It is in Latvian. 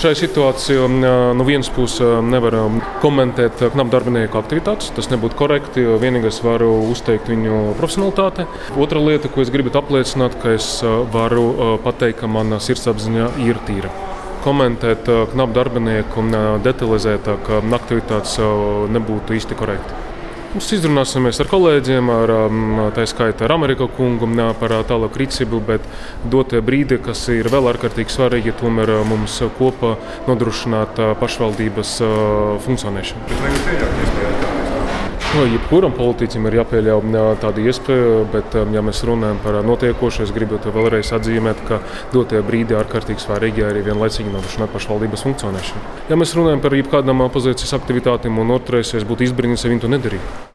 Šajā situācijā no vienas puses nevar komentēt knapu darbinieku aktivitātes. Tas nebūtu korekti, jo vienīgais varu uzteikt viņu profesionalitāti. Otra lieta, ko es gribu apliecināt, ka es varu pateikt, ka mana sirdsapziņa ir tīra. Komentēt knapu darbinieku detalizētāk aktivitātes nebūtu īsti korekti. Mēs izrunāsimies ar kolēģiem, tā skaitā ar Amerikas kungu par tālāku rīcību, bet dotie brīdi, kas ir vēl ārkārtīgi svarīgi, tomēr mums kopā nodrošināt pašvaldības funkcionēšanu. Jebkuram politiķim ir jāpieļauj tāda iespēja, bet, ja mēs runājam par notiekošo, es gribu vēlreiz atzīmēt, ka dotie brīdi ārkārtīgi svarīgi arī vienlaicīgi nodrošināt pašvaldības funkcionēšanu. Ja mēs runājam par jebkādām opozīcijas aktivitātēm un otrreiz, es būtu izbrīnīts, ja viņi to nedarītu.